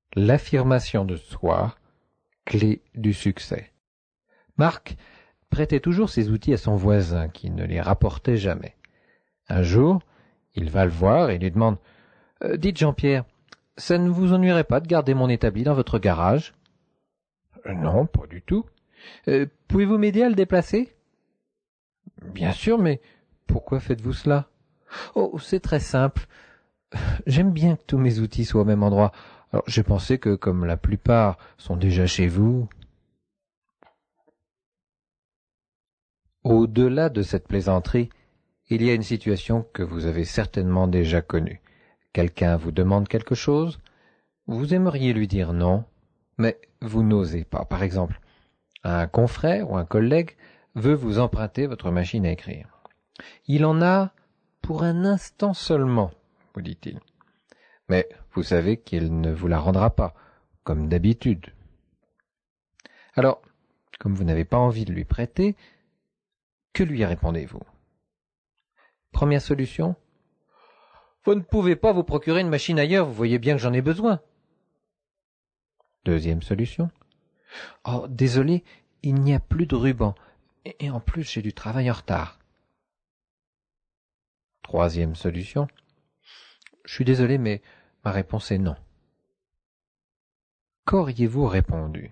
L'affirmation de soi, clé du succès. Marc prêtait toujours ses outils à son voisin qui ne les rapportait jamais. Un jour, il va le voir et lui demande « Dites Jean-Pierre, ça ne vous ennuierait pas de garder mon établi dans votre garage ?»« Non, pas du tout. Pouvez-vous m'aider à le déplacer ?»« Bien sûr, mais pourquoi faites-vous cela ?»« Oh, c'est très simple. J'aime bien que tous mes outils soient au même endroit. Alors, j'ai pensé que, comme la plupart sont déjà chez vous... » Au-delà de cette plaisanterie, il y a une situation que vous avez certainement déjà connue. Quelqu'un vous demande quelque chose, vous aimeriez lui dire non, mais vous n'osez pas. Par exemple, un confrère ou un collègue veut vous emprunter votre machine à écrire. Il en a pour un instant seulement, vous dit-il. Mais vous savez qu'il ne vous la rendra pas, comme d'habitude. Alors, comme vous n'avez pas envie de lui prêter, que lui répondez-vous? Première solution: vous ne pouvez pas vous procurer une machine ailleurs, vous voyez bien que j'en ai besoin. Deuxième solution: oh, désolé, il n'y a plus de ruban, et en plus j'ai du travail en retard. Troisième solution: je suis désolé, mais ma réponse est non. Qu'auriez-vous répondu?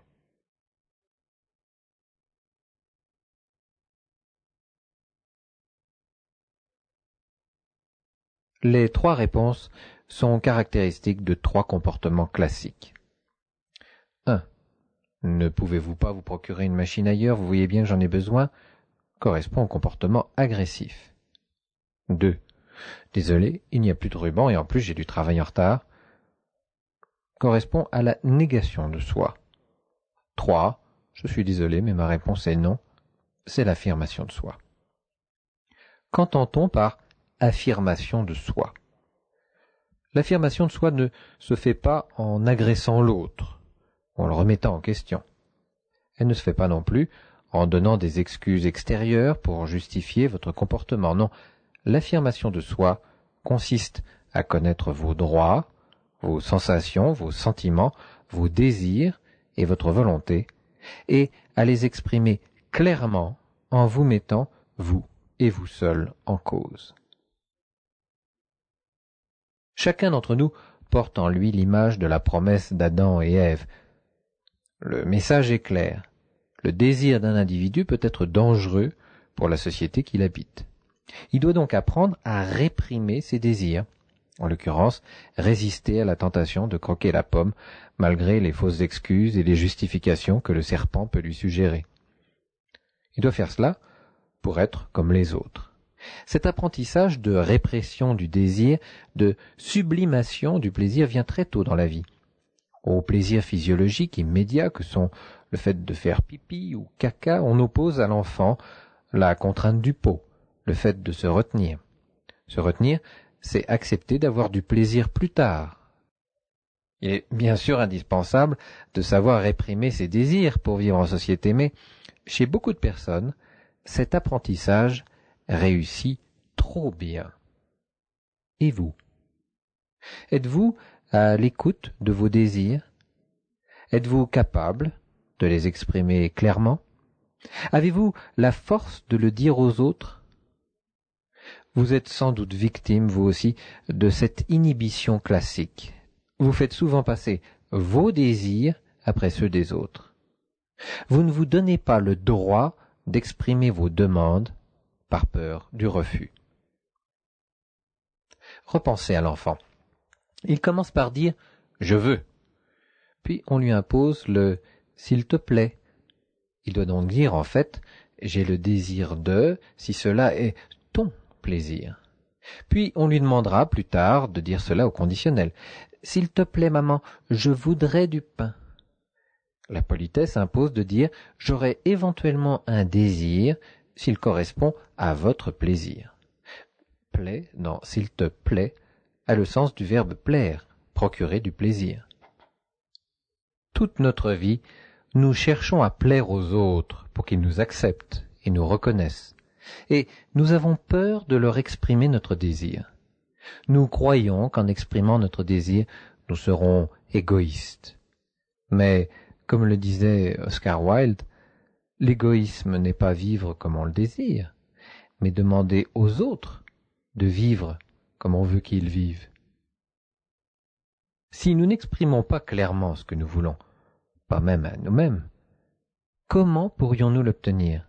Les trois réponses sont caractéristiques de trois comportements classiques. 1. Ne pouvez-vous pas vous procurer une machine ailleurs, vous voyez bien que j'en ai besoin, correspond au comportement agressif. 2. Désolé, il n'y a plus de ruban et en plus j'ai du travail en retard, correspond à la négation de soi. 3. Je suis désolé, mais ma réponse est non, c'est l'affirmation de soi. Qu'entend-on par affirmation de soi? L'affirmation de soi ne se fait pas en agressant l'autre, en le remettant en question. Elle ne se fait pas non plus en donnant des excuses extérieures pour justifier votre comportement. Non, l'affirmation de soi consiste à connaître vos droits, vos sensations, vos sentiments, vos désirs et votre volonté, et à les exprimer clairement en vous mettant, vous et vous seul, en cause. Chacun d'entre nous porte en lui l'image de la promesse d'Adam et Ève. Le message est clair. Le désir d'un individu peut être dangereux pour la société qu'il habite. Il doit donc apprendre à réprimer ses désirs, en l'occurrence résister à la tentation de croquer la pomme malgré les fausses excuses et les justifications que le serpent peut lui suggérer. Il doit faire cela pour être comme les autres. Cet apprentissage de répression du désir, de sublimation du plaisir vient très tôt dans la vie. Aux plaisirs physiologiques immédiats que sont le fait de faire pipi ou caca, on oppose à l'enfant la contrainte du pot, le fait de se retenir. Se retenir, c'est accepter d'avoir du plaisir plus tard. Il est bien sûr indispensable de savoir réprimer ses désirs pour vivre en société, mais chez beaucoup de personnes, cet apprentissage réussit trop bien. Et vous? Êtes-vous à l'écoute de vos désirs? Êtes-vous capable de les exprimer clairement? Avez-vous la force de le dire aux autres? Vous êtes sans doute victime, vous aussi, de cette inhibition classique. Vous faites souvent passer vos désirs après ceux des autres. Vous ne vous donnez pas le droit d'exprimer vos demandes par peur du refus. Repensez à l'enfant. Il commence par dire « je veux ». Puis on lui impose le « s'il te plaît ». Il doit donc dire en fait « j'ai le désir de » si cela est ton plaisir. Puis on lui demandera plus tard de dire cela au conditionnel. « S'il te plaît maman, je voudrais du pain ». La politesse impose de dire « j'aurais éventuellement un désir » s'il correspond à votre plaisir. Plaît, dans « s'il te plaît » a le sens du verbe plaire, procurer du plaisir. Toute notre vie, nous cherchons à plaire aux autres pour qu'ils nous acceptent et nous reconnaissent. Et nous avons peur de leur exprimer notre désir. Nous croyons qu'en exprimant notre désir, nous serons égoïstes. Mais, comme le disait Oscar Wilde, l'égoïsme n'est pas vivre comme on le désire, mais demander aux autres de vivre comme on veut qu'ils vivent. Si nous n'exprimons pas clairement ce que nous voulons, pas même à nous-mêmes, comment pourrions-nous l'obtenir?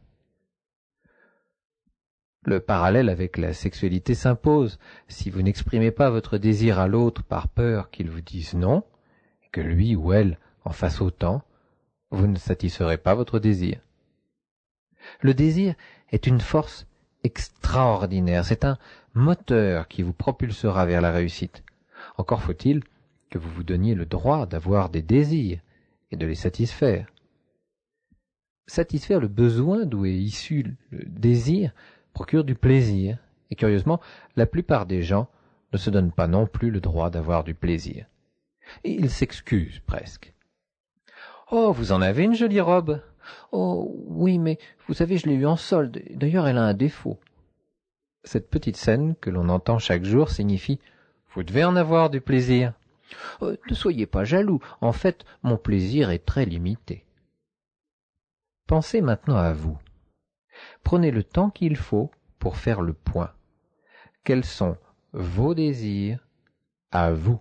Le parallèle avec la sexualité s'impose. Si vous n'exprimez pas votre désir à l'autre par peur qu'il vous dise non, et que lui ou elle en fasse autant, vous ne satisferez pas votre désir. Le désir est une force extraordinaire, c'est un moteur qui vous propulsera vers la réussite. Encore faut-il que vous vous donniez le droit d'avoir des désirs et de les satisfaire. Satisfaire le besoin d'où est issu le désir procure du plaisir, et curieusement, la plupart des gens ne se donnent pas non plus le droit d'avoir du plaisir. Et ils s'excusent presque. « Oh, vous en avez une jolie robe !»« Oh, oui, mais vous savez, je l'ai eue en solde. D'ailleurs, elle a un défaut. » Cette petite scène que l'on entend chaque jour signifie « Vous devez en avoir du plaisir. » « Ne soyez pas jaloux. En fait, mon plaisir est très limité. » Pensez maintenant à vous. Prenez le temps qu'il faut pour faire le point. Quels sont vos désirs à vous?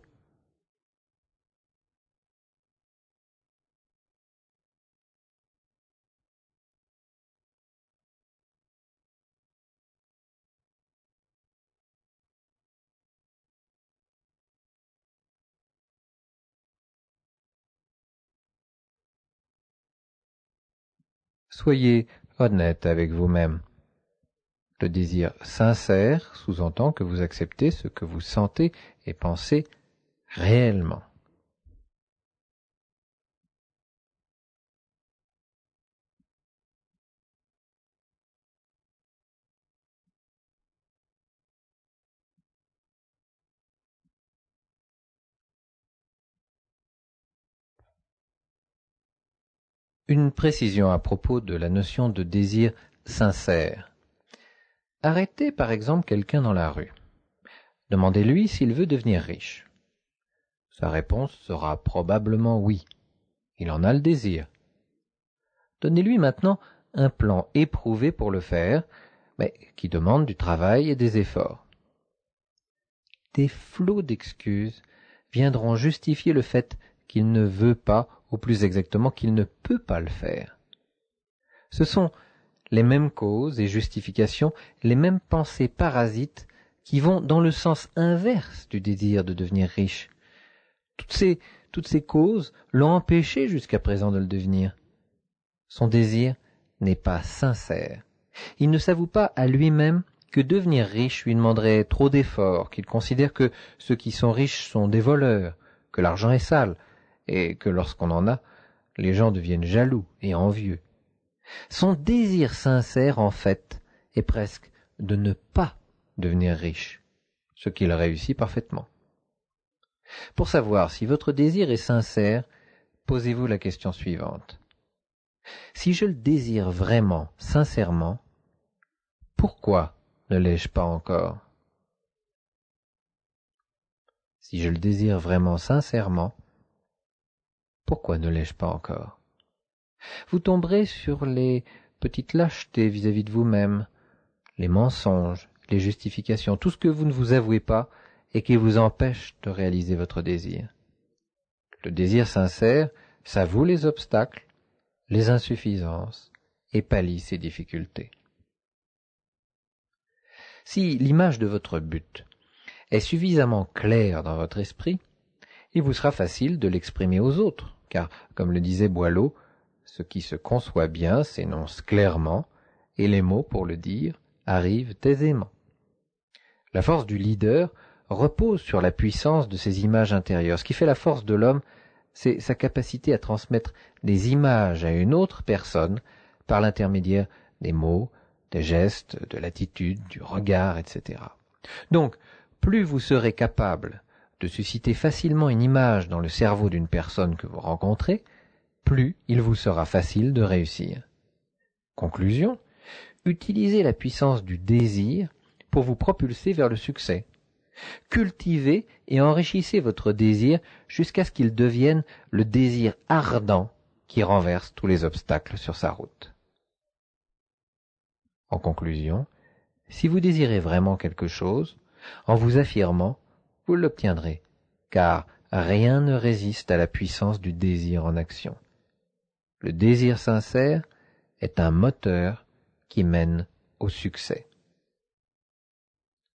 Soyez honnête avec vous-même. Le désir sincère sous-entend que vous acceptez ce que vous sentez et pensez réellement. Une précision à propos de la notion de désir sincère. Arrêtez par exemple quelqu'un dans la rue. Demandez-lui s'il veut devenir riche. Sa réponse sera probablement oui. Il en a le désir. Donnez-lui maintenant un plan éprouvé pour le faire, mais qui demande du travail et des efforts. Des flots d'excuses viendront justifier le fait qu'il ne veut pas, ou plus exactement qu'il ne peut pas le faire. Ce sont les mêmes causes et justifications, les mêmes pensées parasites qui vont dans le sens inverse du désir de devenir riche. Toutes ces causes l'ont empêché jusqu'à présent de le devenir. Son désir n'est pas sincère. Il ne s'avoue pas à lui-même que devenir riche lui demanderait trop d'efforts, qu'il considère que ceux qui sont riches sont des voleurs, que l'argent est sale, et que lorsqu'on en a, les gens deviennent jaloux et envieux. Son désir sincère, en fait, est presque de ne pas devenir riche, ce qu'il réussit parfaitement. Pour savoir si votre désir est sincère, posez-vous la question suivante. Si je le désire vraiment, sincèrement, pourquoi ne l'ai-je pas encore? Si je le désire vraiment sincèrement, pourquoi ne l'ai-je pas encore? Vous tomberez sur les petites lâchetés vis-à-vis de vous-même, les mensonges, les justifications, tout ce que vous ne vous avouez pas et qui vous empêche de réaliser votre désir. Le désir sincère s'avoue les obstacles, les insuffisances et pallie ces difficultés. Si l'image de votre but est suffisamment claire dans votre esprit, il vous sera facile de l'exprimer aux autres, car, comme le disait Boileau, ce qui se conçoit bien s'énonce clairement, et les mots, pour le dire, arrivent aisément. La force du leader repose sur la puissance de ses images intérieures. Ce qui fait la force de l'homme, c'est sa capacité à transmettre des images à une autre personne par l'intermédiaire des mots, des gestes, de l'attitude, du regard, etc. Donc, plus vous serez capable de susciter facilement une image dans le cerveau d'une personne que vous rencontrez, plus il vous sera facile de réussir. Conclusion, utilisez la puissance du désir pour vous propulser vers le succès. Cultivez et enrichissez votre désir jusqu'à ce qu'il devienne le désir ardent qui renverse tous les obstacles sur sa route. En conclusion, si vous désirez vraiment quelque chose, en vous affirmant, vous l'obtiendrez, car rien ne résiste à la puissance du désir en action. Le désir sincère est un moteur qui mène au succès.